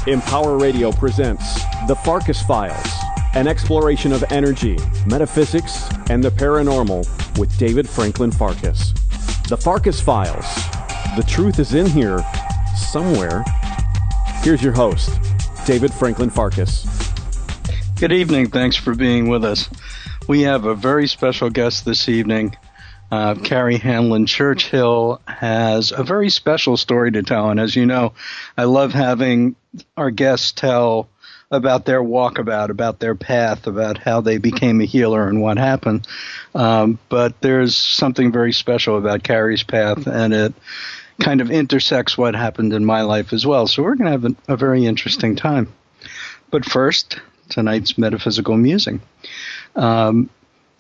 Empower Radio presents The Farkas Files, an exploration of energy, metaphysics, and the paranormal with David Franklin Farkas. The Farkas Files. The truth is in here somewhere. Here's your host, David Franklin Farkas. Good evening. Thanks for being with us. We have a very special guest this evening. Carrie Hanlon Churchill has a very special story to tell. And as you know, I love having our guests tell about their walkabout, about their path, about how they became a healer and what happened. But there's something very special about Carrie's path, and it kind of intersects what happened in my life as well. So we're going to have a very interesting time. But first, tonight's metaphysical musing. And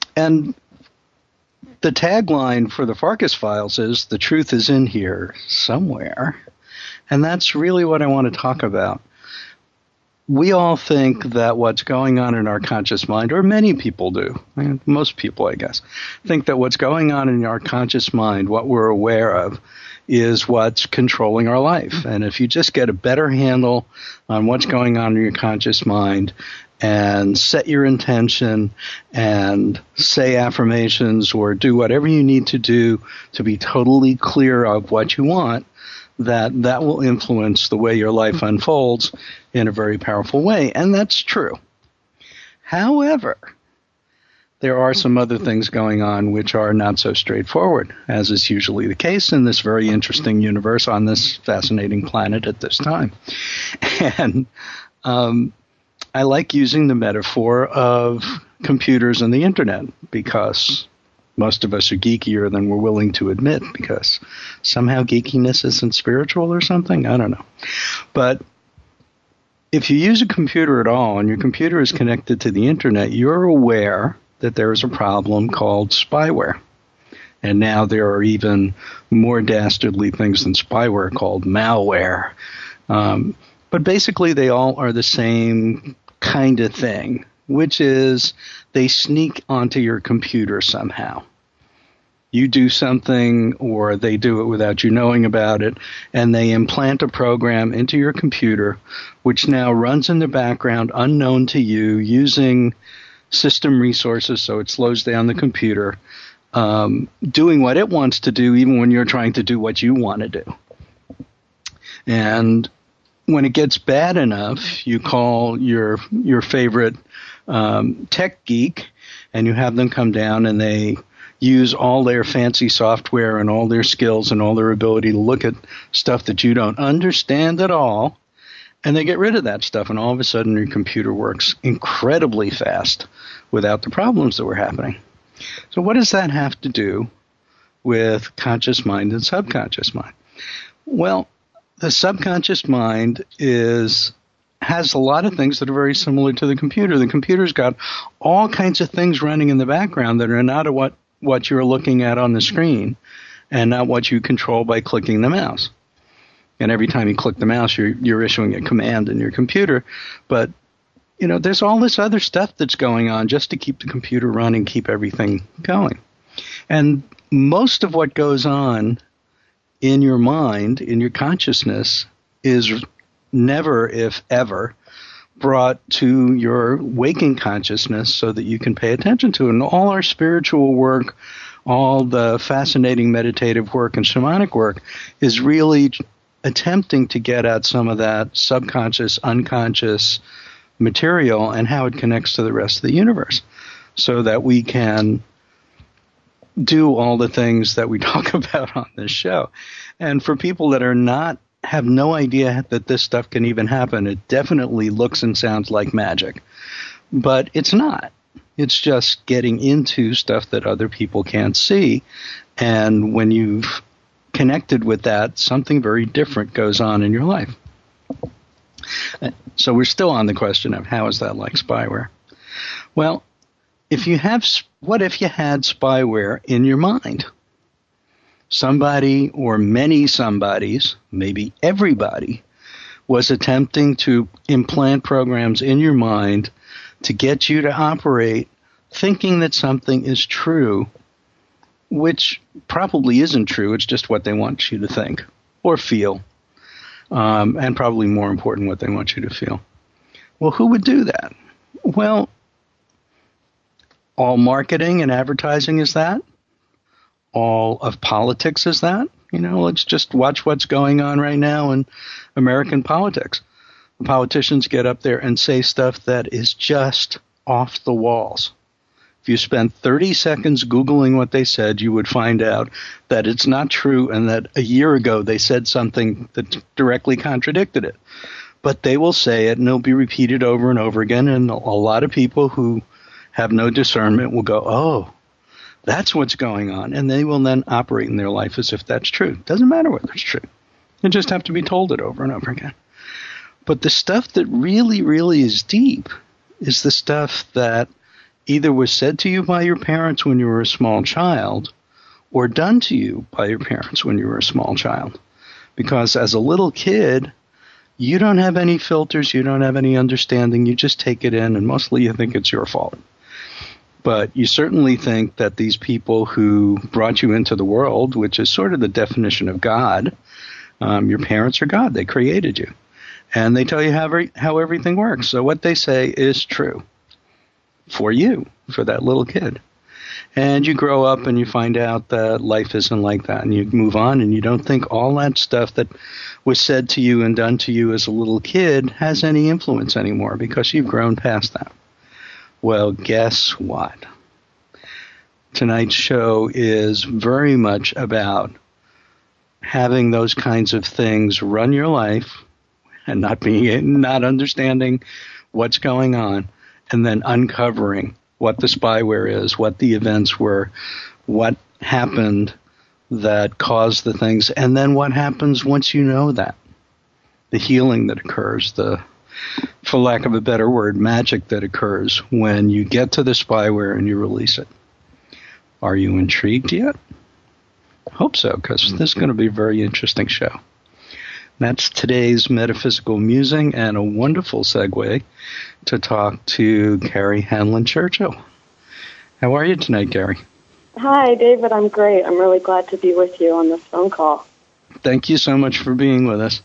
the tagline for the Farkas Files is, "The truth is in here somewhere." And that's really what I want to talk about. We all think that what's going on in our conscious mind, or many people do, most people, I guess, think that what's going on in our conscious mind, what we're aware of, is what's controlling our life. And if you just get a better handle on what's going on in your conscious mind and set your intention and say affirmations or do whatever you need to do to be totally clear of what you want, that will influence the way your life unfolds in a very powerful way. And that's true. However, there are some other things going on which are not so straightforward, as is usually the case in this very interesting universe on this fascinating planet at this time. And I like using the metaphor of computers and the internet because most of us are geekier than we're willing to admit, because somehow geekiness isn't spiritual or something. I don't know. But if you use a computer at all and your computer is connected to the internet, you're aware that there is a problem called spyware. And now there are even more dastardly things than spyware called malware. But basically they all are the same kind of thing, which is they sneak onto your computer somehow. You do something or they do it without you knowing about it, and they implant a program into your computer which now runs in the background unknown to you using system resources, so it slows down the computer, doing what it wants to do even when you're trying to do what you want to do. And when it gets bad enough, you call your favorite tech geek and you have them come down, and they use all their fancy software and all their skills and all their ability to look at stuff that you don't understand at all, and they get rid of that stuff, and all of a sudden your computer works incredibly fast without the problems that were happening. So what does that have to do with conscious mind and subconscious mind? Well, the subconscious mind has a lot of things that are very similar to the computer. The computer's got all kinds of things running in the background that are not what you're looking at on the screen and not what you control by clicking the mouse. And every time you click the mouse, you're issuing a command in your computer. But, there's all this other stuff that's going on just to keep the computer running, keep everything going. And most of what goes on in your mind, in your consciousness, is never, if ever, brought to your waking consciousness so that you can pay attention to it. And all our spiritual work, all the fascinating meditative work and shamanic work is really attempting to get at some of that subconscious, unconscious material and how it connects to the rest of the universe so that we can do all the things that we talk about on this show. And for people that have no idea that this stuff can even happen, it definitely looks and sounds like magic. But it's not. It's just getting into stuff that other people can't see. And when you've connected with that, something very different goes on in your life. So we're still on the question of how is that like spyware? Well, what if you had spyware in your mind? Somebody or many somebodies, maybe everybody, was attempting to implant programs in your mind to get you to operate thinking that something is true, which probably isn't true. It's just what they want you to think or feel. and probably more important, what they want you to feel. Well, who would do that? Well, all marketing and advertising is that. All of politics is that. Let's just watch what's going on right now in American politics. The politicians get up there and say stuff that is just off the walls. If you spent 30 seconds Googling what they said, you would find out that it's not true and that a year ago they said something that directly contradicted it. But they will say it and it'll be repeated over and over again, and a lot of people who have no discernment will go, oh, that's what's going on, and they will then operate in their life as if that's true. Doesn't matter whether it's true. You just have to be told it over and over again. But the stuff that really, really is deep is the stuff that either was said to you by your parents when you were a small child or done to you by your parents when you were a small child. Because as a little kid, you don't have any filters, you don't have any understanding, you just take it in, and mostly you think it's your fault. But you certainly think that these people who brought you into the world, which is sort of the definition of God, your parents are God. They created you. And they tell you how everything works. So what they say is true for you, for that little kid. And you grow up and you find out that life isn't like that. And you move on and you don't think all that stuff that was said to you and done to you as a little kid has any influence anymore because you've grown past that. Well, guess what? Tonight's show is very much about having those kinds of things run your life and not understanding what's going on, and then uncovering what the spyware is, what the events were, what happened that caused the things, and then what happens once you know that. The healing that occurs, for lack of a better word, magic that occurs when you get to the spyware and you release it. Are you intrigued yet? Hope so, because this is going to be a very interesting show. That's today's metaphysical musing and a wonderful segue to talk to Gary Hanlon Churchill. How are you tonight, Gary? Hi, David. I'm great. I'm really glad to be with you on this phone call. Thank you so much for being with us.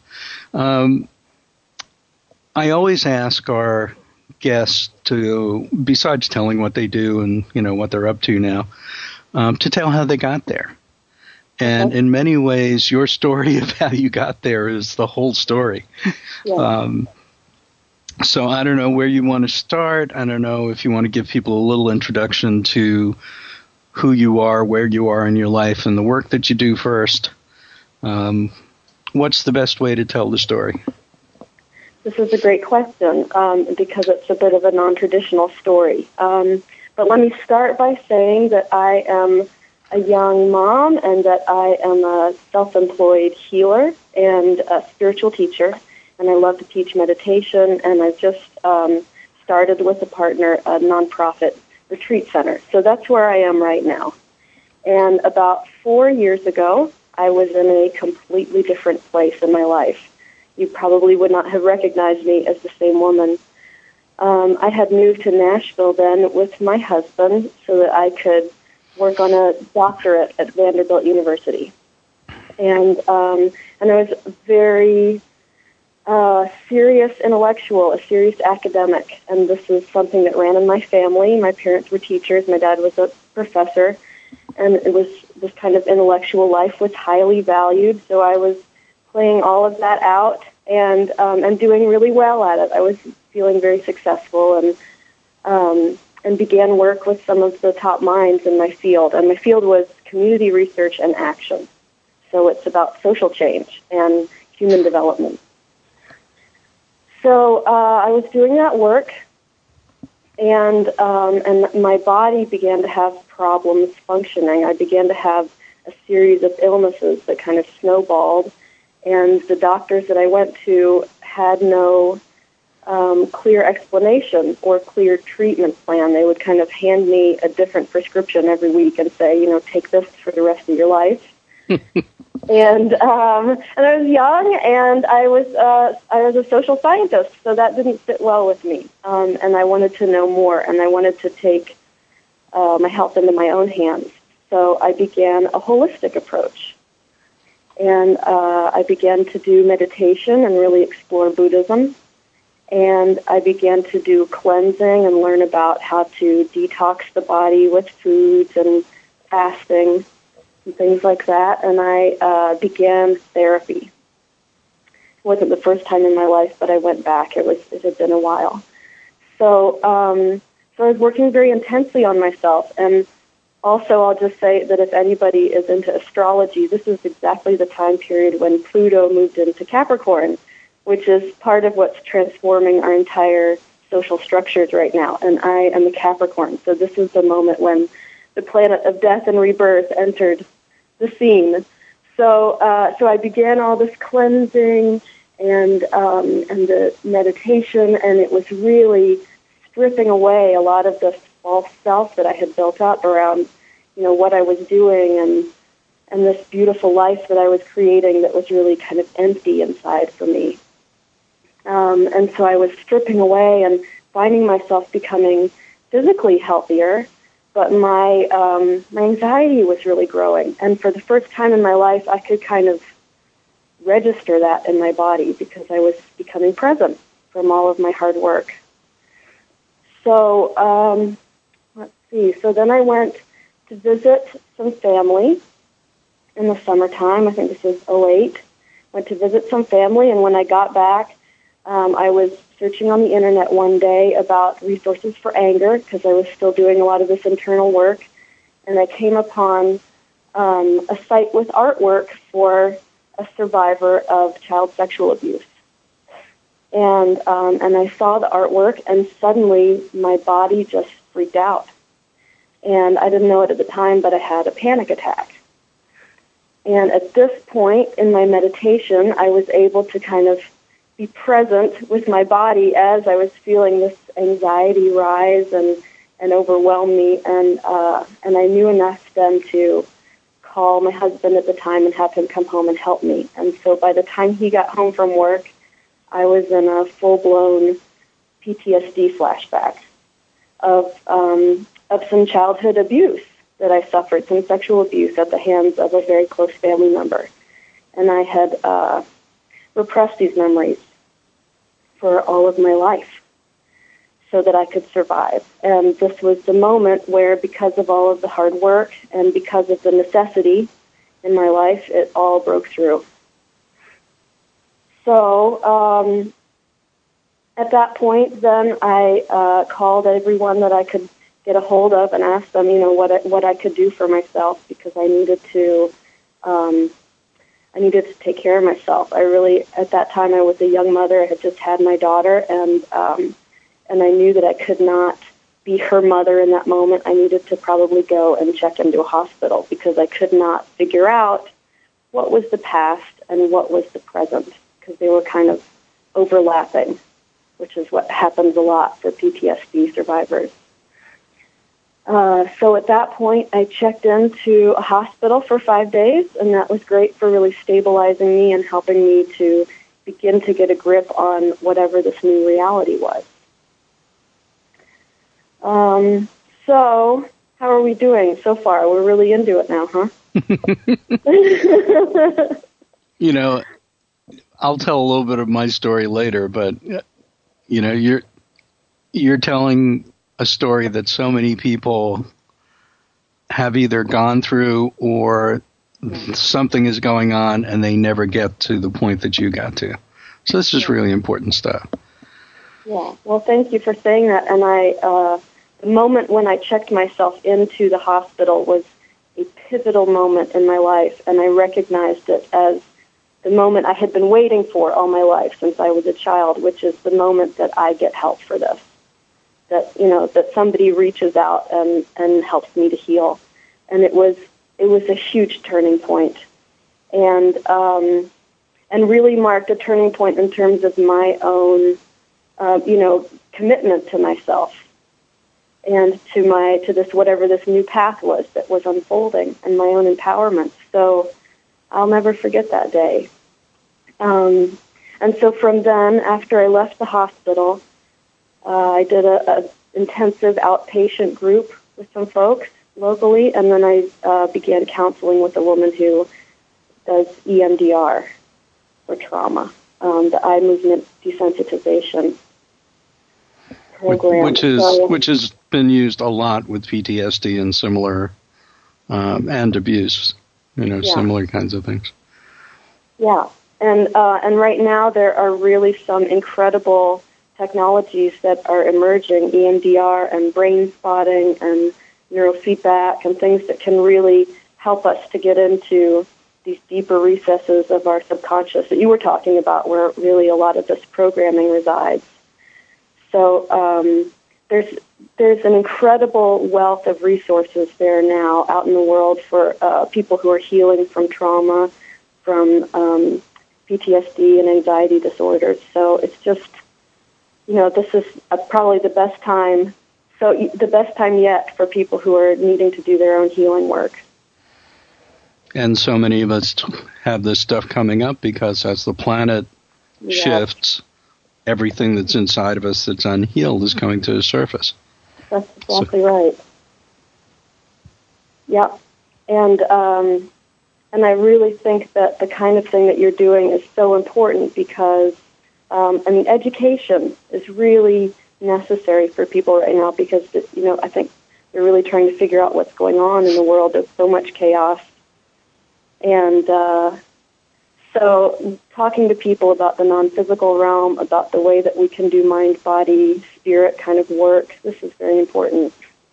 I always ask our guests to, besides telling what they do and what they're up to now, to tell how they got there. And in many ways, your story of how you got there is the whole story. Yeah. So I don't know where you want to start. I don't know if you want to give people a little introduction to who you are, where you are in your life, and the work that you do first. What's the best way to tell the story? This is a great question because it's a bit of a non-traditional story. But let me start by saying that I am a young mom and that I am a self-employed healer and a spiritual teacher, and I love to teach meditation, and I've just started with a partner a nonprofit retreat center. So that's where I am right now. And about 4 years ago, I was in a completely different place in my life. You probably would not have recognized me as the same woman. I had moved to Nashville then with my husband so that I could work on a doctorate at Vanderbilt University. And I was a very serious intellectual, a serious academic, and this is something that ran in my family. My parents were teachers. My dad was a professor, and it was this kind of intellectual life was highly valued, so I was playing all of that out and doing really well at it. I was feeling very successful and began work with some of the top minds in my field. And my field was community research and action. So it's about social change and human development. So I was doing that work, and my body began to have problems functioning. I began to have a series of illnesses that kind of snowballed, and the doctors that I went to had no clear explanation or clear treatment plan. They would kind of hand me a different prescription every week and say, take this for the rest of your life. And I was young, and I was a social scientist, so that didn't sit well with me. And I wanted to know more, and I wanted to take my health into my own hands. So I began a holistic approach. And I began to do meditation and really explore Buddhism. And I began to do cleansing and learn about how to detox the body with foods and fasting and things like that. And I began therapy. It wasn't the first time in my life, but I went back. It had been a while. So I was working very intensely on myself. And also, I'll just say that if anybody is into astrology, this is exactly the time period when Pluto moved into Capricorn, which is part of what's transforming our entire social structures right now. And I am a Capricorn, so this is the moment when the planet of death and rebirth entered the scene. So I began all this cleansing and the meditation, and it was really stripping away a lot of the false self that I had built up around, what I was doing and this beautiful life that I was creating that was really kind of empty inside for me. And so I was stripping away and finding myself becoming physically healthier, but my anxiety was really growing. And for the first time in my life, I could kind of register that in my body because I was becoming present from all of my hard work. So, let's see. So then I went to visit some family in the summertime. I think this was 2008. Went to visit some family, and when I got back, I was searching on the internet one day about resources for anger because I was still doing a lot of this internal work, and I came upon a site with artwork for a survivor of child sexual abuse. And I saw the artwork, and suddenly my body just freaked out. And I didn't know it at the time, but I had a panic attack. And at this point in my meditation, I was able to kind of be present with my body as I was feeling this anxiety rise and overwhelm me. And I knew enough then to call my husband at the time and have him come home and help me. And so by the time he got home from work, I was in a full-blown PTSD flashback of some childhood abuse that I suffered, some sexual abuse at the hands of a very close family member. And I had repressed these memories for all of my life so that I could survive. And this was the moment where, because of all of the hard work and because of the necessity in my life, it all broke through. So at that point, then I called everyone that I could get a hold of and asked them, what I could do for myself, because I needed to take care of myself. I really, at that time, I was a young mother. I had just had my daughter, and I knew that I could not be her mother in that moment. I needed to probably go and check into a hospital because I could not figure out what was the past and what was the present, because they were kind of overlapping, which is what happens a lot for PTSD survivors. So at that point, I checked into a hospital for 5 days, and that was great for really stabilizing me and helping me to begin to get a grip on whatever this new reality was. So how are we doing so far? We're really into it now, huh? I'll tell a little bit of my story later, but you're telling a story that so many people have either gone through or something is going on and they never get to the point that you got to. So this is really important stuff. Yeah. Well, thank you for saying that. And the moment when I checked myself into the hospital was a pivotal moment in my life, and I recognized it as the moment I had been waiting for all my life since I was a child, which is the moment that I get help for this. That somebody reaches out and helps me to heal. And it was a huge turning point. And really marked a turning point in terms of my own commitment to myself and to this whatever this new path was that was unfolding, and my own empowerment. So I'll never forget that day. And so from then, after I left the hospital, I did a intensive outpatient group with some folks locally, and then I began counseling with a woman who does EMDR for trauma, the eye movement desensitization program. Which has been used a lot with PTSD and similar and abuse, similar kinds of things. Yeah, and right now there are really some incredible technologies that are emerging, EMDR and brain spotting and neurofeedback and things that can really help us to get into these deeper recesses of our subconscious that you were talking about, where really a lot of this programming resides. So there's an incredible wealth of resources there now out in the world for people who are healing from trauma, from PTSD and anxiety disorders. So it's just, this is probably the best time. So the best time yet for people who are needing to do their own healing work. And so many of us have this stuff coming up because as the planet shifts, everything that's inside of us that's unhealed is coming to the surface. That's exactly right. Yeah. And I really think that the kind of thing that you're doing is so important because, education is really necessary for people right now because, I think they're really trying to figure out what's going on in the world. There's so much chaos. And so talking to people about the non-physical realm, about the way that we can do mind, body, spirit kind of work, this is very important.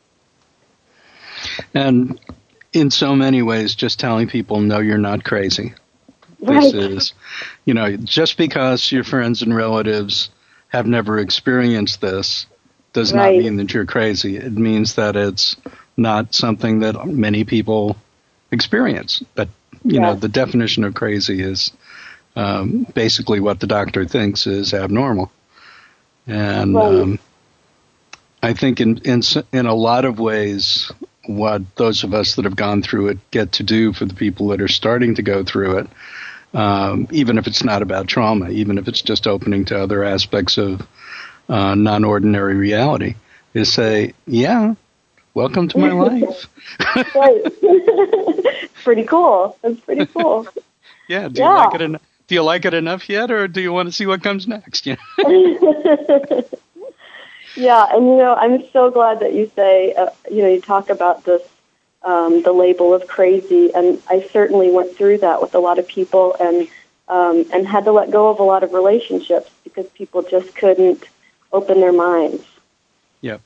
And in so many ways, just telling people, no, you're not crazy. Right. This is, just because your friends and relatives have never experienced this does not mean that you're crazy. It means that it's not something that many people experience. But, the definition of crazy is basically what the doctor thinks is abnormal. And I think in a lot of ways, what those of us that have gone through it get to do for the people that are starting to go through it, even if it's not about trauma, even if it's just opening to other aspects of non-ordinary reality, is say, welcome to my life. Right. Pretty cool. That's pretty cool. Yeah. Do you like it enough? Do you like it enough yet, or do you want to see what comes next? Yeah, and I'm so glad that you say, you talk about this, the label of crazy, and I certainly went through that with a lot of people, and had to let go of a lot of relationships because people just couldn't open their minds. Yep.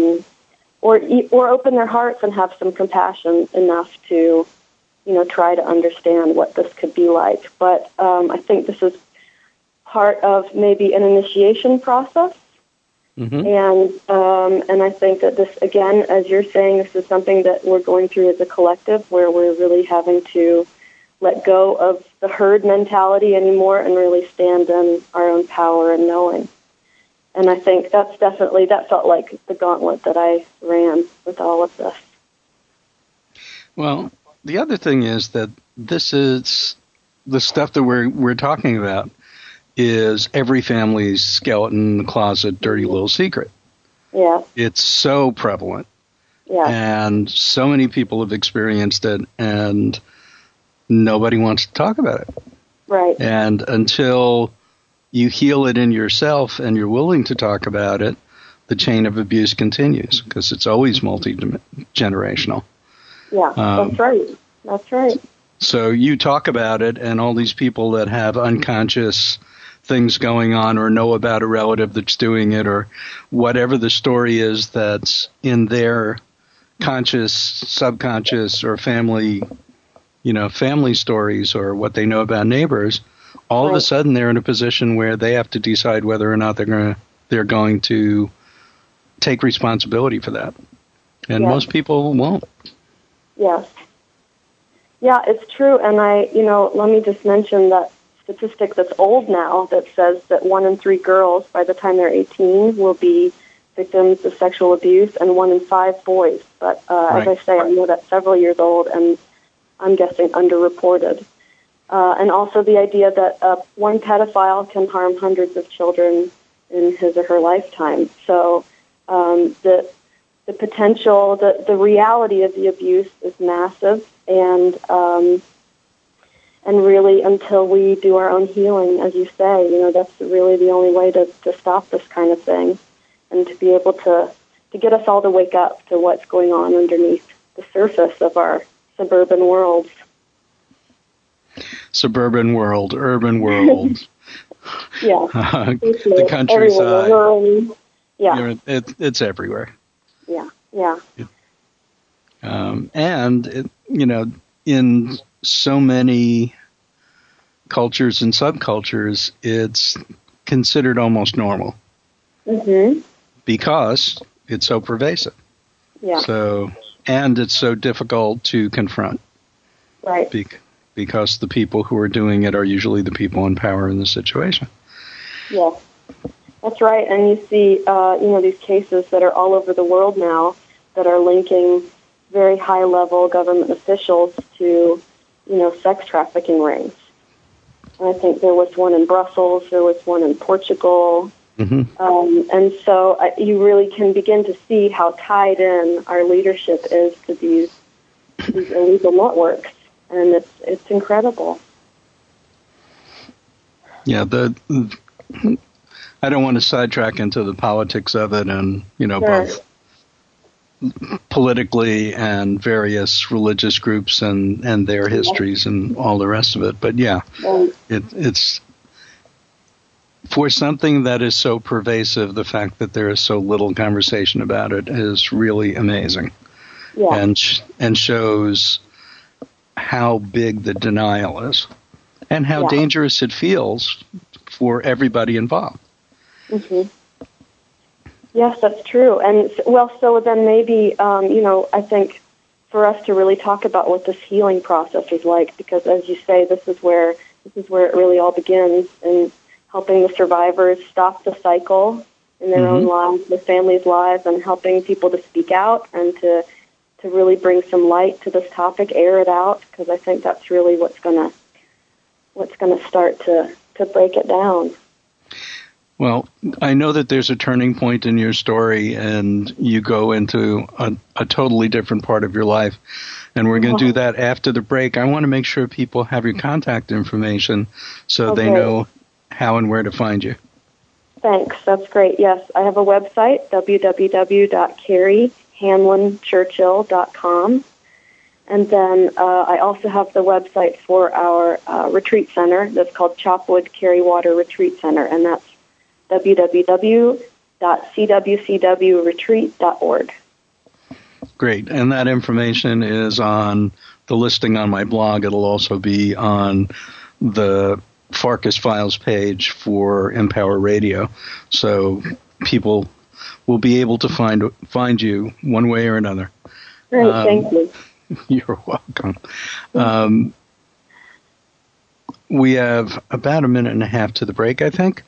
Or open their hearts and have some compassion enough to, try to understand what this could be like. But I think this is part of maybe an initiation process. Mm-hmm. And I think that this, again, as you're saying, this is something that we're going through as a collective where we're really having to let go of the herd mentality anymore and really stand in our own power and knowing. And I think that felt like the gauntlet that I ran with all of this. Well, the other thing is that this is the stuff that we're talking about is every family's skeleton in the closet, dirty little secret. Yeah. It's so prevalent. Yeah. And so many people have experienced it, and nobody wants to talk about it. Right. And until you heal it in yourself and you're willing to talk about it, the chain of abuse continues because it's always multi-generational. Yeah, that's right. That's right. So you talk about it, and all these people that have unconscious things going on or know about a relative that's doing it or whatever the story is that's in their conscious, subconscious, or family stories or what they know about neighbors, all of a sudden they're in a position where they have to decide whether or not they're going to take responsibility for that. And most people won't. Yes. Yeah, it's true. And let me just mention that statistic that's old now that says that 1 in 3 girls by the time they're 18 will be victims of sexual abuse and 1 in 5 boys. But as I say, I know that's several years old and I'm guessing underreported. And also the idea that one pedophile can harm hundreds of children in his or her lifetime. So the potential, the reality of the abuse is massive, and And really, until we do our own healing, as you say, that's really the only way to stop this kind of thing, and to be able to get us all to wake up to what's going on underneath the surface of our suburban worlds. Suburban world, urban world. Yeah. The countryside. Yeah. It's everywhere. Yeah. Yeah. And, in so many cultures and subcultures, it's considered almost normal. Mm-hmm. Because it's so pervasive. Yeah. And it's so difficult to confront. Right. Because the people who are doing it are usually the people in power in the situation. Yeah. That's right. And you see, these cases that are all over the world now that are linking very high-level government officials to, sex trafficking rings. And I think there was one in Brussels, there was one in Portugal. Mm-hmm. And so you really can begin to see how tied in our leadership is to these illegal networks. And it's incredible. Yeah, I don't want to sidetrack into the politics of it and, Sure. both politically and various religious groups and their histories and all the rest of it. But yeah, it's for something that is so pervasive, the fact that there is so little conversation about it is really amazing. Yeah. And shows how big the denial is and how dangerous it feels for everybody involved. Mm-hmm. Yes, that's true. And, so then maybe, I think for us to really talk about what this healing process is like, because as you say, this is where it really all begins, in helping the survivors stop the cycle in their own lives, their families' lives, and helping people to speak out and to really bring some light to this topic, air it out, because I think that's really what's going to start to break it down. Well, I know that there's a turning point in your story, and you go into a totally different part of your life, and we're going to do that after the break. I want to make sure people have your contact information so they know how and where to find you. Thanks. That's great. Yes, I have a website, www.carriehanlonchurchill.com. And then I also have the website for our retreat center that's called Chopwood Carriewater Retreat Center, and that's www.cwcwretreat.org. Great. And that information is on the listing on my blog. It'll also be on the Farkas Files page for Empower Radio. So people will be able to find you one way or another. Great. Thank you. You're welcome. We have about a minute and a half to the break, I think.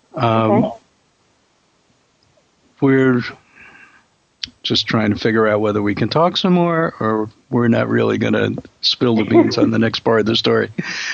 We're just trying to figure out whether we can talk some more or we're not really going to spill the beans on the next part of the story.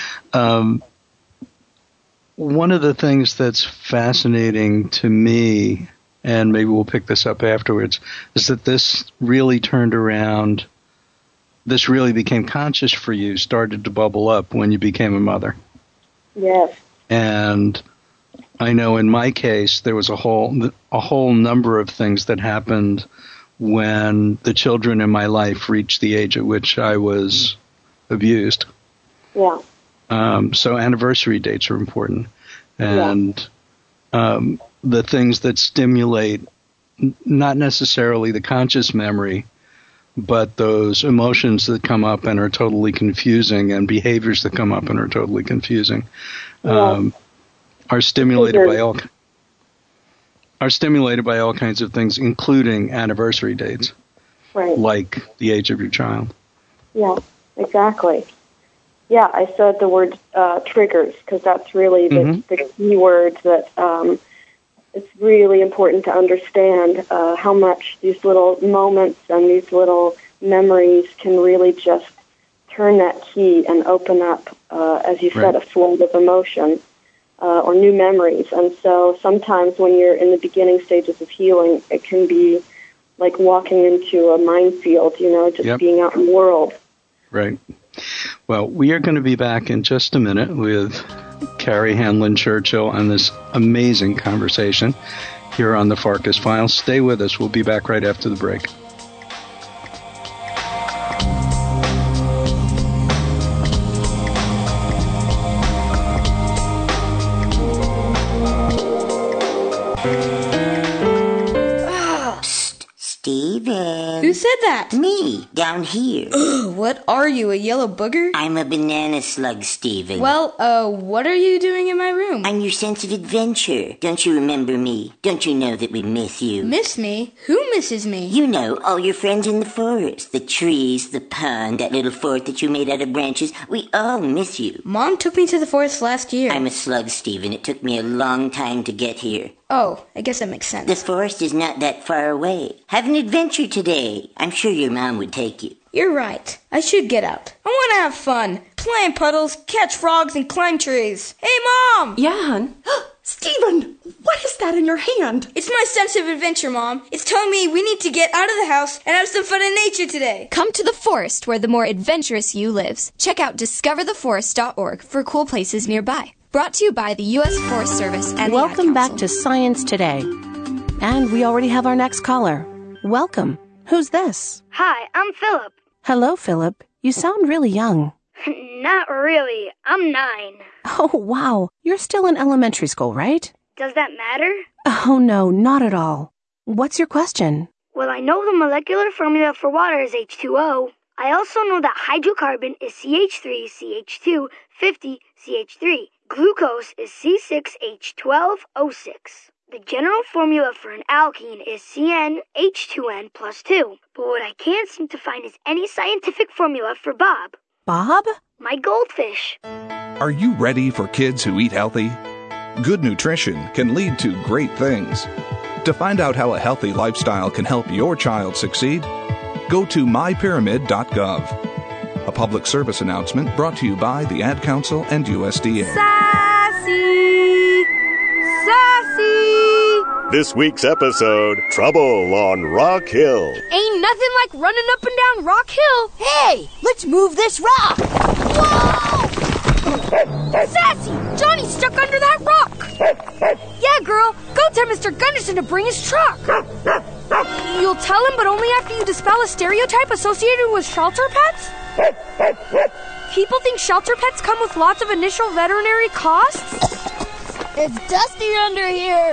One of the things that's fascinating to me, and maybe we'll pick this up afterwards, is that this really turned around. This really became conscious for you, started to bubble up when you became a mother. Yes. And I know in my case, there was a whole number of things that happened when the children in my life reached the age at which I was abused. Yeah. So anniversary dates are important. And the things that stimulate not necessarily the conscious memory, but those emotions that come up and are totally confusing and behaviors that come up and are totally confusing are stimulated by all kinds of things, including anniversary dates, like the age of your child. Yeah, exactly. Yeah, I said the word triggers because that's really the key word that it's really important to understand how much these little moments and these little memories can really just turn that key and open up, as you said, a flood of emotion or new memories. And so sometimes when you're in the beginning stages of healing, it can be like walking into a minefield, just being out in the world. Right. Well, we are going to be back in just a minute with Carrie Hanlon Churchill and this amazing conversation here on the Farkas Files. Stay with us. We'll be back right after the break. Steven. Who said that? Me, down here. Ugh, what are you, a yellow booger? I'm a banana slug, Steven. Well, what are you doing in my room? I'm your sense of adventure. Don't you remember me? Don't you know that we miss you? Miss me? Who misses me? You know, all your friends in the forest. The trees, the pond, that little fort that you made out of branches. We all miss you. Mom took me to the forest last year. I'm a slug, Steven. It took me a long time to get here. Oh, I guess that makes sense. The forest is not that far away. Have an adventure today. I'm sure your mom would take you. You're right. I should get out. I want to have fun. Play in puddles, catch frogs, and climb trees. Hey, Mom! Yeah, hon? Steven, what is that in your hand? It's my sense of adventure, Mom. It's telling me we need to get out of the house and have some fun in nature today. Come to the forest where the more adventurous you lives. Check out discovertheforest.org for cool places nearby. Brought to you by the U.S. Forest Service and Welcome the Ad back Council. to Science Today. And we already have our next caller. Welcome. Who's this? Hi, I'm Philip. Hello, Philip. You sound really young. Not really. I'm 9. Oh, wow. You're still in elementary school, right? Does that matter? Oh, no, not at all. What's your question? Well, I know the molecular formula for water is H2O. I also know that hydrocarbon is CH3CH2 50CH3. Glucose is C6H12O6. The general formula for an alkene is CnH2n plus 2. But what I can't seem to find is any scientific formula for Bob. Bob? My goldfish. Are you ready for kids who eat healthy? Good nutrition can lead to great things. To find out how a healthy lifestyle can help your child succeed, go to mypyramid.gov. A public service announcement brought to you by the Ad Council and USDA. Sassy! Sassy! This week's episode, Trouble on Rock Hill. Ain't nothing like running up and down Rock Hill. Hey, let's move this rock. Whoa! Sassy! Johnny's stuck under that rock. Yeah, girl. Go tell Mr. Gunderson to bring his truck. You'll tell him, but only after you dispel a stereotype associated with shelter pets? People think shelter pets come with lots of initial veterinary costs? It's dusty under here.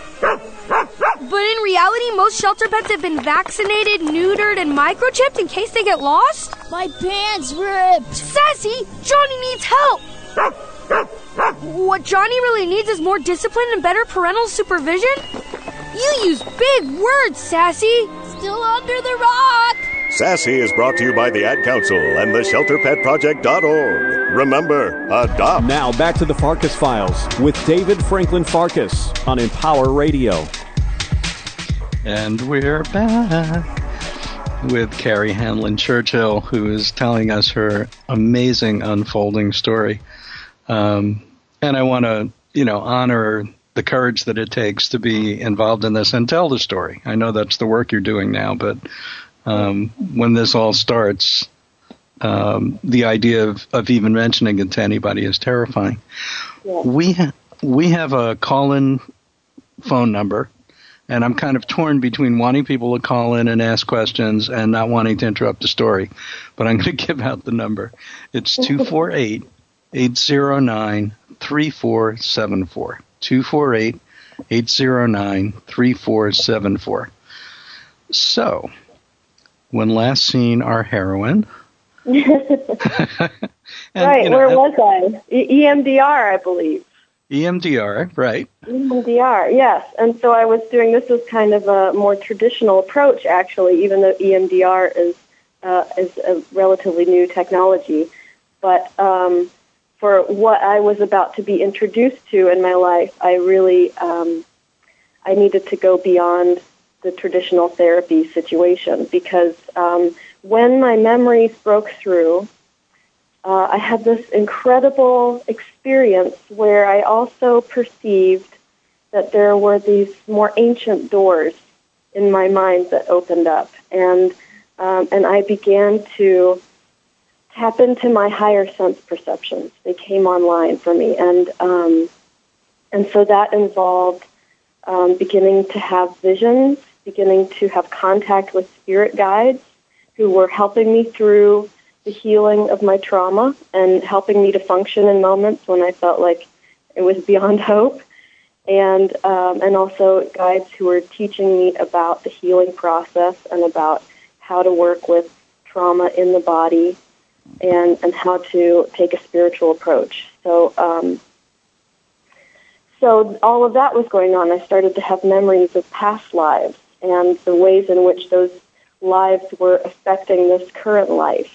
But in reality, most shelter pets have been vaccinated, neutered, and microchipped in case they get lost? My pants ripped. Sassy, Johnny needs help. What Johnny really needs is more discipline and better parental supervision? You use big words, Sassy. Still under the rock. Sassy is brought to you by the Ad Council and the ShelterPetProject.org. Remember, adopt. Now back to the Farkas Files with David Franklin Farkas on Empower Radio. And we're back with Carrie Hanlon Churchill, who is telling us her amazing unfolding story. And I want to, honor the courage that it takes to be involved in this and tell the story. I know that's the work you're doing now, but when this all starts, the idea of even mentioning it to anybody is terrifying. Yeah. We have a call-in phone number, and I'm kind of torn between wanting people to call in and ask questions and not wanting to interrupt the story. But I'm going to give out the number. It's 248-809-3474. 248-809-3474. So, when last seen our heroine... Right, where was I? EMDR, I believe. EMDR, right. EMDR, yes. And so I was doing, this was kind of a more traditional approach, actually, even though EMDR is a relatively new technology. But for what I was about to be introduced to in my life, I really, I needed to go beyond the traditional therapy situation because when my memories broke through, I had this incredible experience where I also perceived that there were these more ancient doors in my mind that opened up, and I began to tap into my higher sense perceptions. They came online for me, and so that involved beginning to have visions, beginning to have contact with spirit guides who were helping me through the healing of my trauma and helping me to function in moments when I felt like it was beyond hope, and also guides who were teaching me about the healing process and about how to work with trauma in the body and how to take a spiritual approach. So all of that was going on. I started to have memories of past lives and the ways in which those lives were affecting this current life.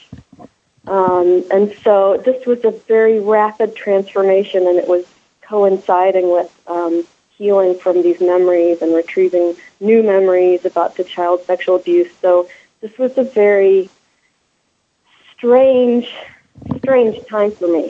And so this was a very rapid transformation, and it was coinciding with healing from these memories and retrieving new memories about the child sexual abuse. So this was a very strange time for me.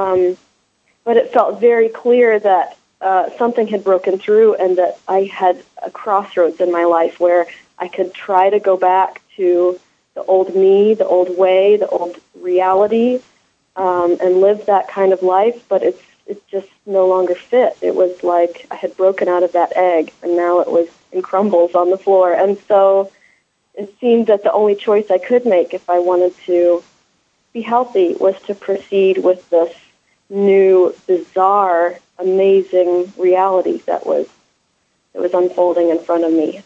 But it felt very clear that something had broken through and that I had a crossroads in my life where I could try to go back to the old me, the old way, the old reality, and live that kind of life, but it just no longer fit. It was like I had broken out of that egg, and now it was in crumbles on the floor. And so it seemed that the only choice I could make if I wanted to be healthy was to proceed with this new, bizarre, amazing reality that was unfolding in front of me.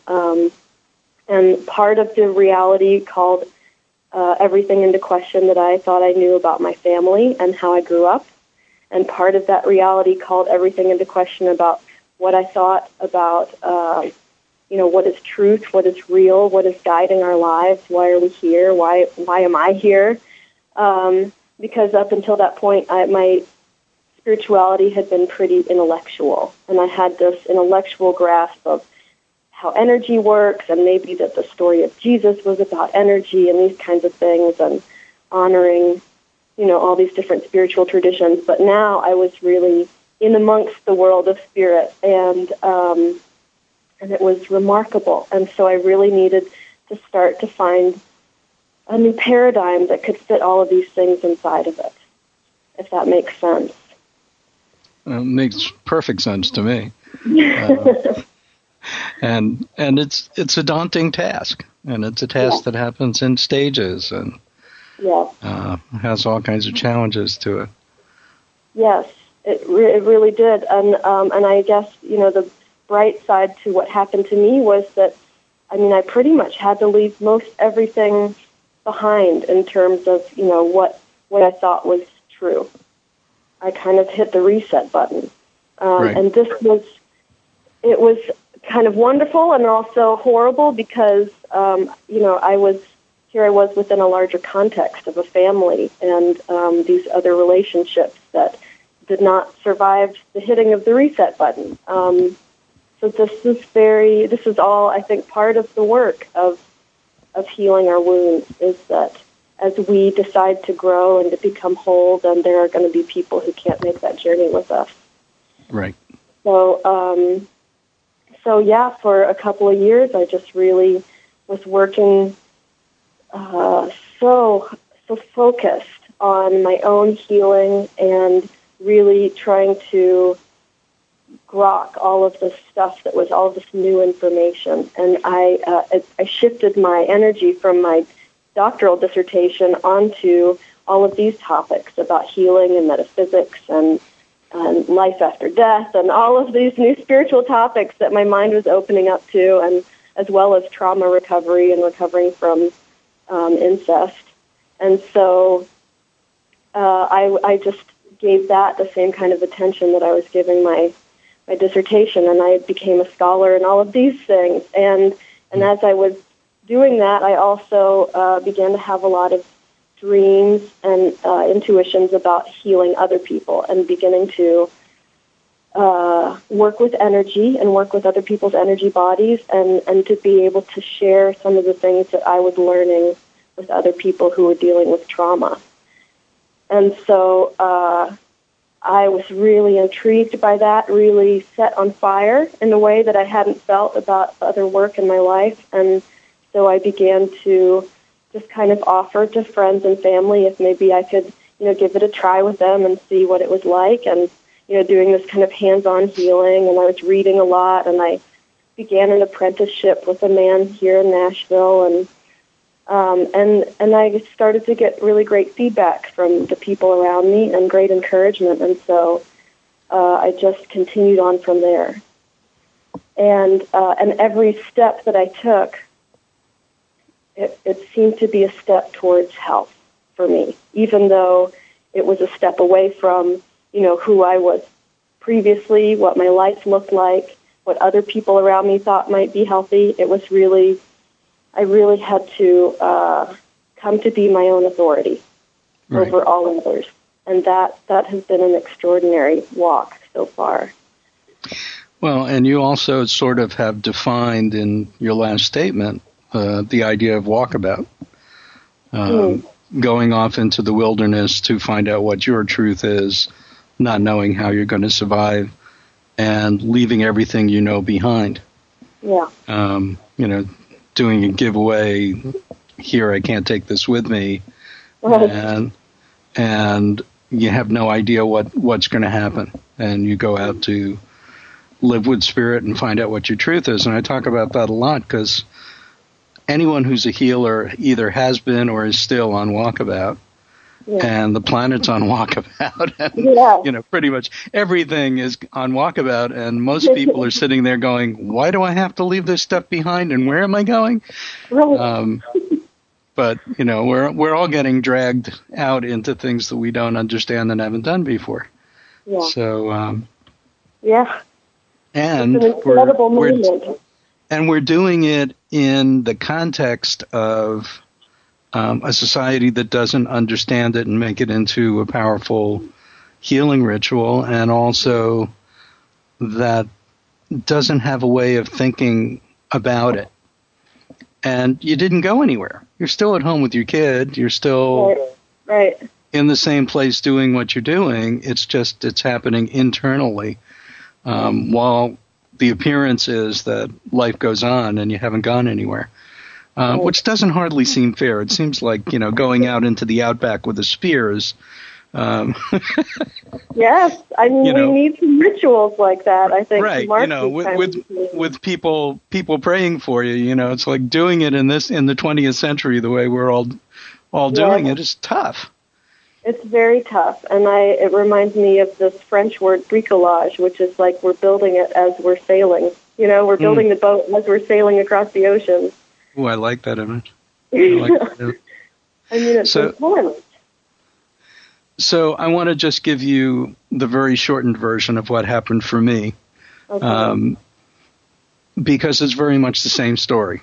And part of the reality called everything into question that I thought I knew about my family and how I grew up. And part of that reality called everything into question about what I thought about, what is truth, what is real, what is guiding our lives, why are we here, why am I here? Because up until that point, my spirituality had been pretty intellectual, and I had this intellectual grasp of how energy works, and maybe that the story of Jesus was about energy and these kinds of things, and honoring, all these different spiritual traditions. But now I was really in amongst the world of spirit, and it was remarkable. And so I really needed to start to find a new paradigm that could fit all of these things inside of it, if that makes sense. Makes perfect sense to me. And it's a daunting task, and it's a task that happens in stages and has all kinds of challenges to it. Yes, it really did, and I guess the bright side to what happened to me was that I pretty much had to leave most everything behind in terms of what I thought was true. I kind of hit the reset button, and it was kind of wonderful and also horrible because, I was within a larger context of a family and these other relationships that did not survive the hitting of the reset button. So this is all, I think, part of the work of healing our wounds, is that as we decide to grow and to become whole, then there are going to be people who can't make that journey with us. Right. So, for a couple of years, I just really was working so focused on my own healing and really trying to grok all of this stuff that was all this new information. And I shifted my energy from my doctoral dissertation onto all of these topics about healing and metaphysics and life after death and all of these new spiritual topics that my mind was opening up to, and as well as trauma recovery and recovering from incest. And so I just gave that the same kind of attention that I was giving my dissertation, and I became a scholar in all of these things. And as I was doing that, I also began to have a lot of dreams and intuitions about healing other people and beginning to work with energy and work with other people's energy bodies and to be able to share some of the things that I was learning with other people who were dealing with trauma. And so I was really intrigued by that, really set on fire in a way that I hadn't felt about other work in my life. And so I began to just kind of offered to friends and family if maybe I could, give it a try with them and see what it was like. And, doing this kind of hands-on healing. And I was reading a lot, and I began an apprenticeship with a man here in Nashville, and I started to get really great feedback from the people around me and great encouragement. And so I just continued on from there. And every step that I took, it seemed to be a step towards health for me, even though it was a step away from, who I was previously, what my life looked like, what other people around me thought might be healthy. It was really, I really had to come to be my own authority over all others. And that has been an extraordinary walk so far. Well, and you also sort of have defined in your last statement the idea of walkabout, going off into the wilderness to find out what your truth is, not knowing how you're going to survive, and leaving everything you know behind. Yeah. Doing a giveaway, here, I can't take this with me, and you have no idea what's going to happen, and you go out to live with spirit and find out what your truth is. And I talk about that a lot because anyone who's a healer either has been or is still on walkabout. Yeah. And the planet's on walkabout. And, pretty much everything is on walkabout. And most people are sitting there going, why do I have to leave this stuff behind? And where am I going? Right. But, we're all getting dragged out into things that we don't understand and haven't done before. Yeah. So, yeah. And it's an incredible movement. We're doing it in the context of a society that doesn't understand it and make it into a powerful healing ritual, and also that doesn't have a way of thinking about it. And you didn't go anywhere. You're still at home with your kid. You're still in the same place doing what you're doing. It's just it's happening internally. While the appearance is that life goes on and you haven't gone anywhere, which doesn't hardly seem fair. It seems like, going out into the outback with a spear is... Yes, I mean, we need some rituals like that, I think. Right, with people praying for you, it's like doing it in the 20th century the way we're all doing it is tough. It's very tough, and it reminds me of this French word bricolage, which is like we're building it as we're sailing. We're building the boat as we're sailing across the ocean. Oh, I like that image. It's important. So I want to just give you the very shortened version of what happened for me, because it's very much the same story.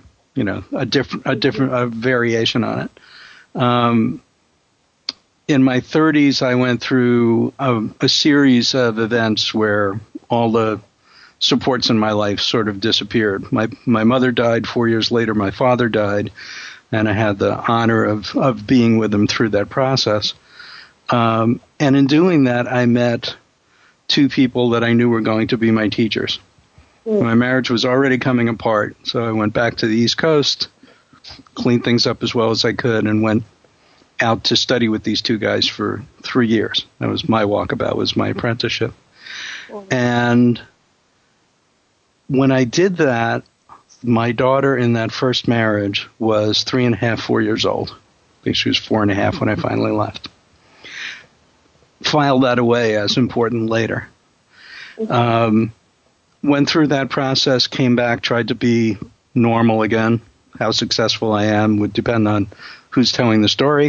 A variation on it. In my 30s, I went through a series of events where all the supports in my life sort of disappeared. My mother died 4 years later. My father died, and I had the honor of being with him through that process. And in doing that, I met two people that I knew were going to be my teachers. My marriage was already coming apart, so I went back to the East Coast, cleaned things up as well as I could, and went out to study with these two guys for 3 years. That was my walkabout, was my apprenticeship. And when I did that, my daughter in that first marriage was 3.5, 4 years old. I think she was 4.5 when I finally left. Filed that away as important later. Went through that process, came back, tried to be normal again. How successful I am would depend on who's telling the story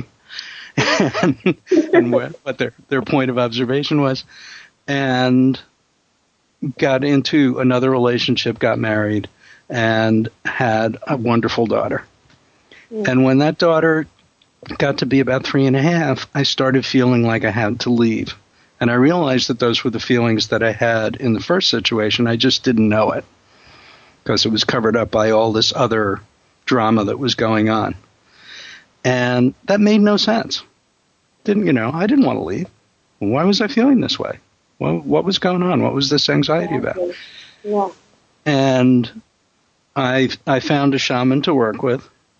and what their point of observation was. And got into another relationship, got married, and had a wonderful daughter. And when that daughter got to be about 3.5, I started feeling like I had to leave. And I realized that those were the feelings that I had in the first situation. I just didn't know it because it was covered up by all this other drama that was going on. And that made no sense. I didn't want to leave. Why was I feeling this way? What was going on? What was this anxiety about? Yeah. And I found a shaman to work with.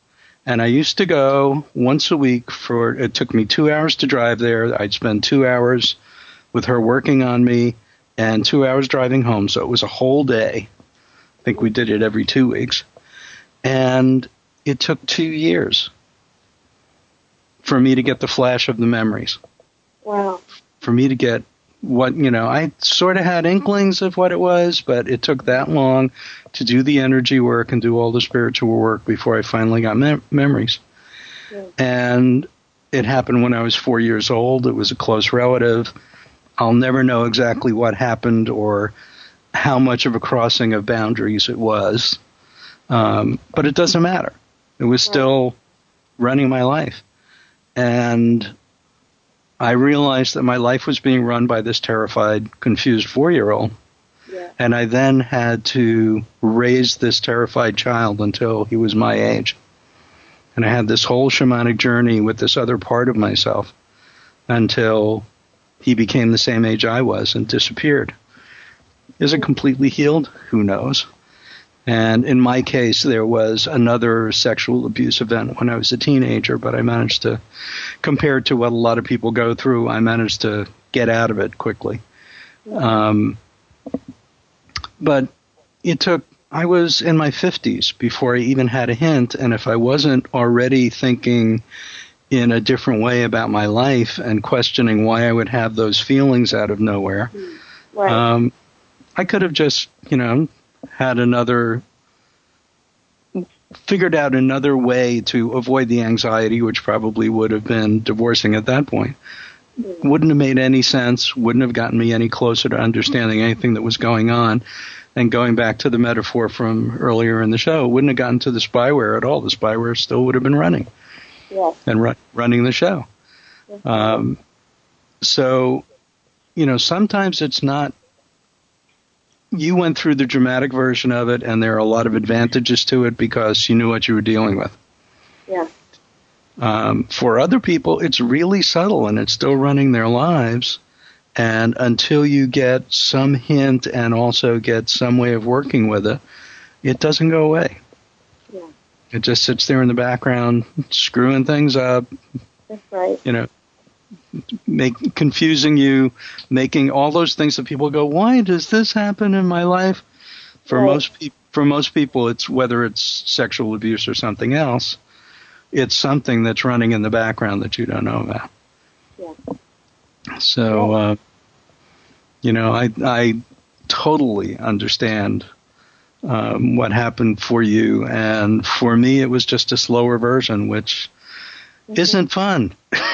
And I used to go once a week it took me 2 hours to drive there. I'd spend 2 hours with her working on me and 2 hours driving home. So it was a whole day. I think we did it every 2 weeks. And it took 2 years for me to get the flash of the memories. Wow. For me to get what, I sort of had inklings of what it was, but it took that long to do the energy work and do all the spiritual work before I finally got memories. Yeah. And it happened when I was 4 years old. It was a close relative. I'll never know exactly what happened or how much of a crossing of boundaries it was. But it doesn't matter. It was still running my life. And I realized that my life was being run by this terrified, confused 4-year-old. Yeah. And I then had to raise this terrified child until he was my age. And I had this whole shamanic journey with this other part of myself until he became the same age I was and disappeared. Is it completely healed? Who knows? And in my case, there was another sexual abuse event when I was a teenager, but I managed to, compared to what a lot of people go through, I managed to get out of it quickly. But I was in my 50s before I even had a hint, and if I wasn't already thinking in a different way about my life and questioning why I would have those feelings out of nowhere, I could have just, figured out another way to avoid the anxiety, which probably would have been divorcing at that point. Wouldn't have made any sense, wouldn't have gotten me any closer to understanding anything that was going on. And going back to the metaphor from earlier in the show, wouldn't have gotten to the spyware at all. The spyware still would have been running and running the show. So, sometimes it's not. You went through the dramatic version of it, and there are a lot of advantages to it because you knew what you were dealing with. Yeah. For other people, it's really subtle, and it's still running their lives. And until you get some hint and also get some way of working with it, it doesn't go away. Yeah. It just sits there in the background, screwing things up. That's right. Confusing you, making all those things that people go, why does this happen in my life? For most people, it's whether it's sexual abuse or something else, it's something that's running in the background that you don't know about. Yeah. So, I totally understand what happened for you, and for me, it was just a slower version, which isn't fun.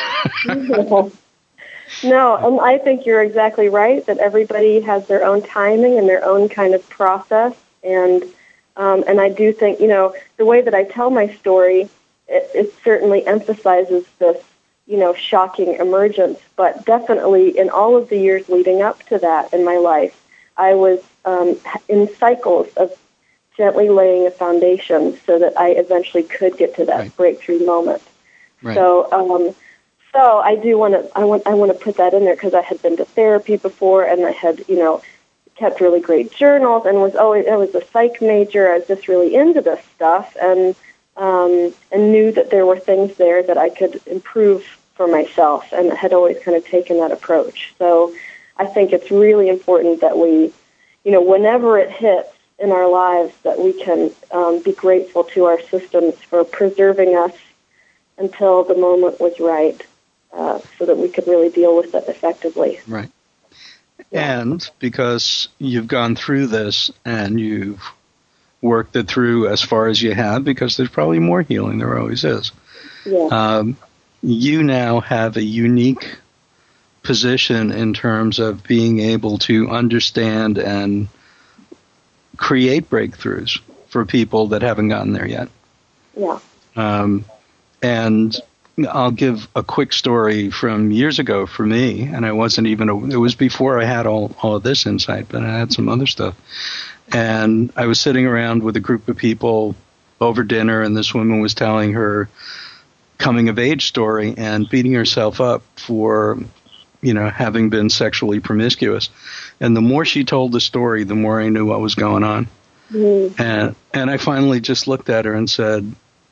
No, and I think you're exactly right that everybody has their own timing and their own kind of process, and I do think the way that I tell my story, it certainly emphasizes this shocking emergence, but definitely in all of the years leading up to that in my life, I was in cycles of gently laying a foundation so that I eventually could get to that breakthrough moment. Right. So I do want to put that in there because I had been to therapy before, and I had kept really great journals, and I was a psych major. I was just really into this stuff, and knew that there were things there that I could improve for myself, and had always kind of taken that approach. So I think it's really important that we, whenever it hits in our lives, that we can be grateful to our systems for preserving us until the moment was right, so that we could really deal with it effectively. Right. Yeah. And because you've gone through this and you've worked it through as far as you have, because there's probably more healing, there always is. Yeah. You now have a unique position in terms of being able to understand and create breakthroughs for people that haven't gotten there yet. Yeah. And I'll give a quick story from years ago for me, and it was before I had all of this insight, but I had some other stuff. And I was sitting around with a group of people over dinner, and this woman was telling her coming-of-age story and beating herself up for, having been sexually promiscuous. And the more she told the story, the more I knew what was going on. Mm-hmm. And I finally just looked at her and said,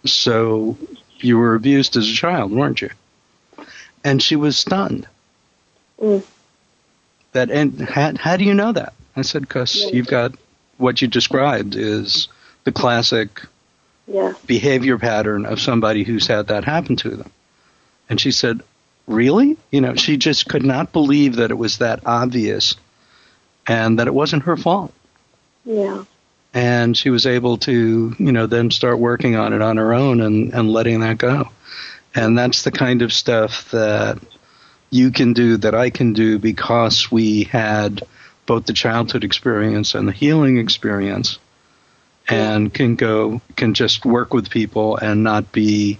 so you were abused as a child, weren't you? And she was stunned. Mm. And how do you know that? I said, because you've got what you described is the classic behavior pattern of somebody who's had that happen to them. And she said, really? She just could not believe that it was that obvious and that it wasn't her fault. Yeah. And she was able to, then start working on it on her own and letting that go. And that's the kind of stuff that you can do, that I can do, because we had both the childhood experience and the healing experience, and can just work with people and not be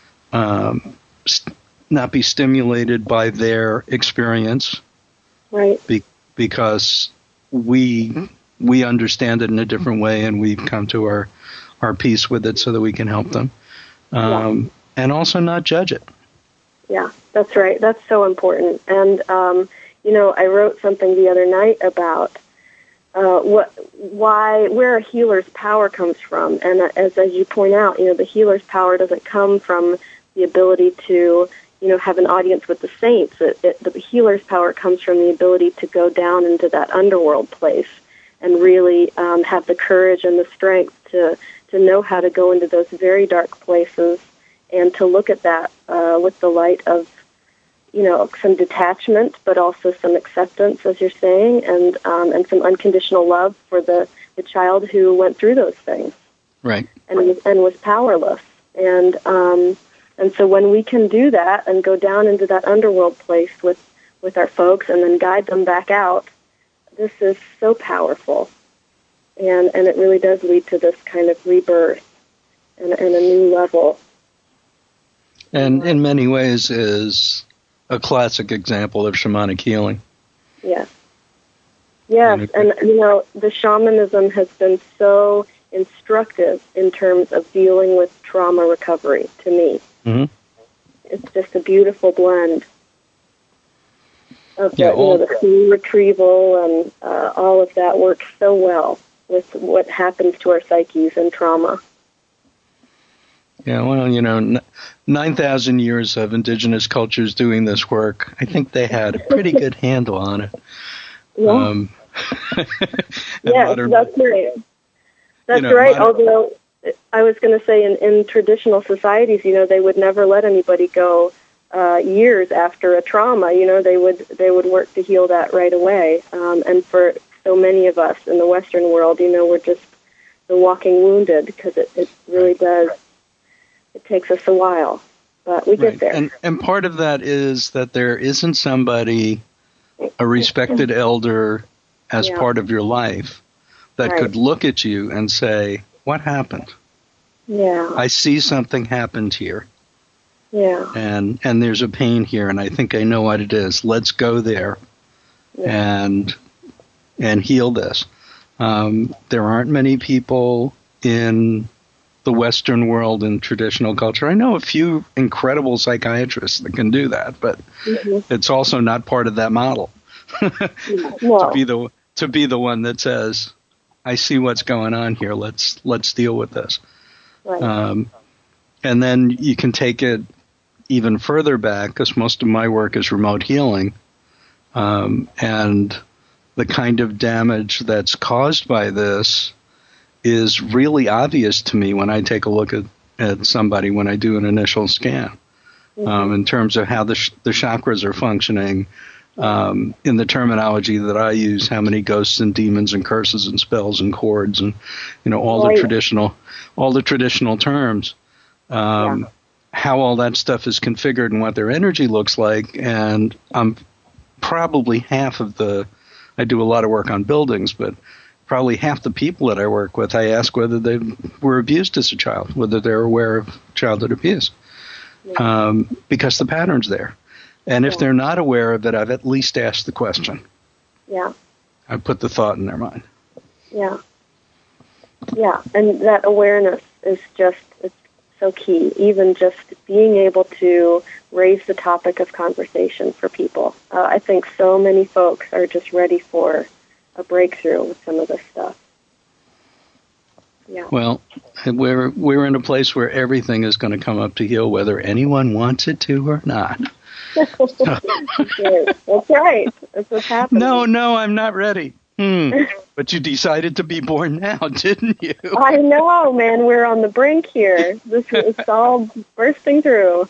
stimulated by their experience, right? Because we understand it in a different way, and we've come to our peace with it so that we can help them, and also not judge it. Yeah, that's right. That's so important. And I wrote something the other night about where a healer's power comes from. And as you point out, the healer's power doesn't come from the ability to, have an audience with the saints. The healer's power comes from the ability to go down into that underworld place and really have the courage and the strength to know how to go into those very dark places and to look at that with the light of, some detachment, but also some acceptance, as you're saying, and some unconditional love for the child who went through those things, right? And was powerless. And so when we can do that and go down into that underworld place with our folks and then guide them back out, this is so powerful, and it really does lead to this kind of rebirth and a new level. And in many ways is a classic example of shamanic healing. Yes. Yes, and the shamanism has been so instructive in terms of dealing with trauma recovery to me. Mm-hmm. It's just a beautiful blend of the food retrieval and all of that works so well with what happens to our psyches and trauma. Yeah, well, 9,000 years of indigenous cultures doing this work, I think they had a pretty good handle on it. Yeah. Yes, that's right. That's right. Although I was going to say in traditional societies, they would never let anybody go years after a trauma. They would work to heal that right away. And for so many of us in the Western world, we're just the walking wounded, because it really does. It takes us a while, but we get there. And part of that is that there isn't somebody, a respected elder, as part of your life that could look at you and say, what happened? Yeah. I see something happened here. Yeah. And there's a pain here, and I think I know what it is. Let's go there and heal this. There aren't many people in the Western world in traditional culture. I know a few incredible psychiatrists that can do that, but it's also not part of that model. To be the one that says, I see what's going on here. Let's deal with this. Right. And then you can take it even further back, because most of my work is remote healing, and the kind of damage that's caused by this is really obvious to me when I take a look at somebody when I do an initial scan, in terms of how the chakras are functioning, in the terminology that I use, how many ghosts and demons and curses and spells and cords and all the traditional terms, how all that stuff is configured and what their energy looks like. And I'm probably I do a lot of work on buildings, but probably half the people that I work with, I ask whether they were abused as a child, whether they're aware of childhood abuse, because the pattern's there. And if they're not aware of it, I've at least asked the question. Yeah. I put the thought in their mind. Yeah. Yeah, and that awareness is it's so key, even just being able to raise the topic of conversation for people. I think so many folks are just ready for a breakthrough with some of this stuff. Yeah. Well, We're in a place where everything is going to come up to heal, whether anyone wants it to or not. That's right. That's what's happening. No, I'm not ready. But you decided to be born now, didn't you? I know, man. We're on the brink here. This is all bursting through.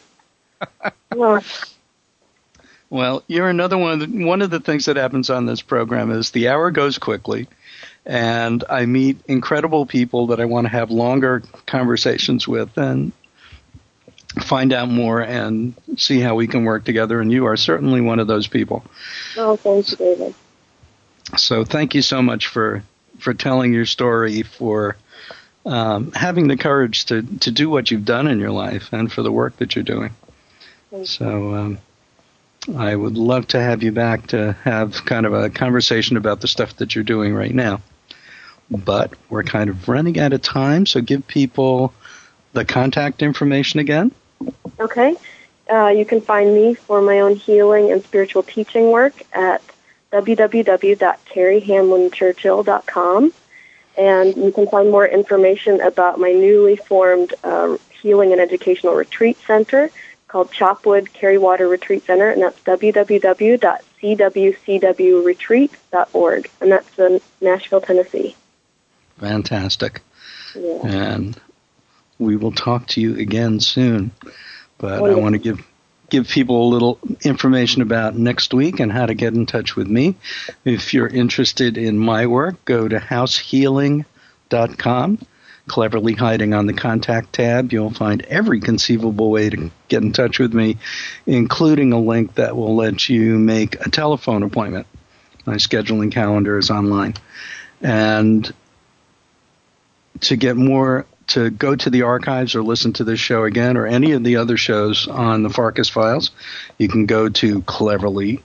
Well, you're another one. One of the things that happens on this program is the hour goes quickly, and I meet incredible people that I want to have longer conversations with and find out more and see how we can work together. And you are certainly one of those people. Oh, thanks, David. So thank you so much for telling your story, for having the courage to do what you've done in your life, and for the work that you're doing. So I would love to have you back to have kind of a conversation about the stuff that you're doing right now. But we're kind of running out of time, so give people the contact information again. Okay. You can find me for my own healing and spiritual teaching work at www.carriehamlinchurchill.com. And you can find more information about my newly formed healing and educational retreat center called Chopwood Carriewater Retreat Center, and that's www.cwcwretreat.org, and that's in Nashville, Tennessee. Fantastic. Yeah. And we will talk to you again soon. But I want to give people a little information about next week and how to get in touch with me. If you're interested in my work, go to househealing.com. Cleverly hiding on the contact tab, you'll find every conceivable way to get in touch with me, including a link that will let you make a telephone appointment. My scheduling calendar is online. And to get more, to go to the archives or listen to this show again or any of the other shows on the Farkas Files, you can go to Cleverly,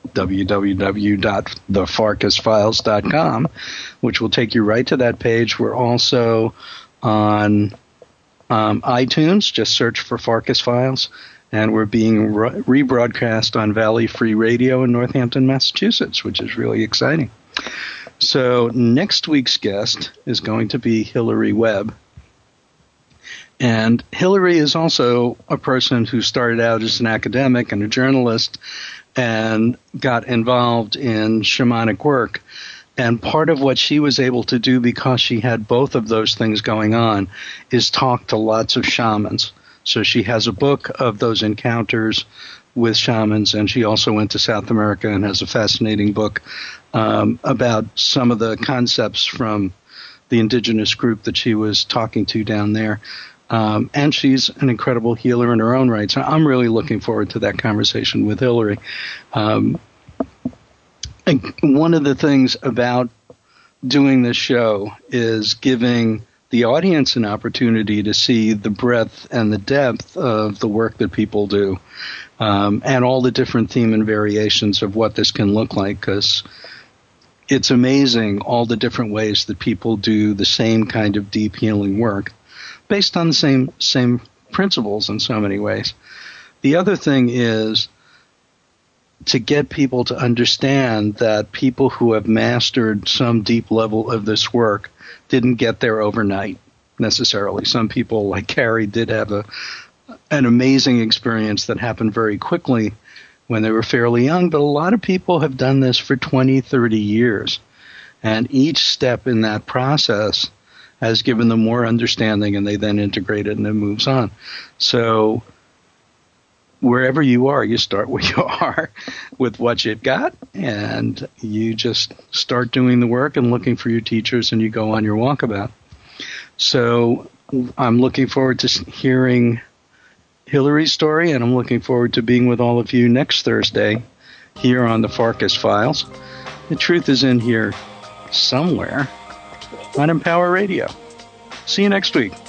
www.thefarkasfiles.com, which will take you right to that page. We're also on iTunes. Just search for Farkas Files. And we're being rebroadcast on Valley Free Radio in Northampton, Massachusetts, which is really exciting. So next week's guest is going to be Hillary Webb. And Hillary is also a person who started out as an academic and a journalist and got involved in shamanic work. And part of what she was able to do, because she had both of those things going on, is talk to lots of shamans. So she has a book of those encounters with shamans, and she also went to South America and has a fascinating book about some of the concepts from the indigenous group that she was talking to down there. And she's an incredible healer in her own right. So I'm really looking forward to that conversation with Hillary. And one of the things about doing this show is giving the audience an opportunity to see the breadth and the depth of the work that people do, and all the different theme and variations of what this can look like, because it's amazing all the different ways that people do the same kind of deep healing work based on the same principles in so many ways. The other thing is to get people to understand that people who have mastered some deep level of this work didn't get there overnight necessarily. Some people, like Carrie, did have an amazing experience that happened very quickly when they were fairly young, but a lot of people have done this for 20, 30 years. And each step in that process has given them more understanding, and they then integrate it and it moves on. So wherever you are, you start where you are with what you've got, and you just start doing the work and looking for your teachers, and you go on your walkabout. So I'm looking forward to hearing Hillary's story, and I'm looking forward to being with all of you next Thursday here on the Farkas Files. The truth is in here somewhere on Empower Radio. See you next week.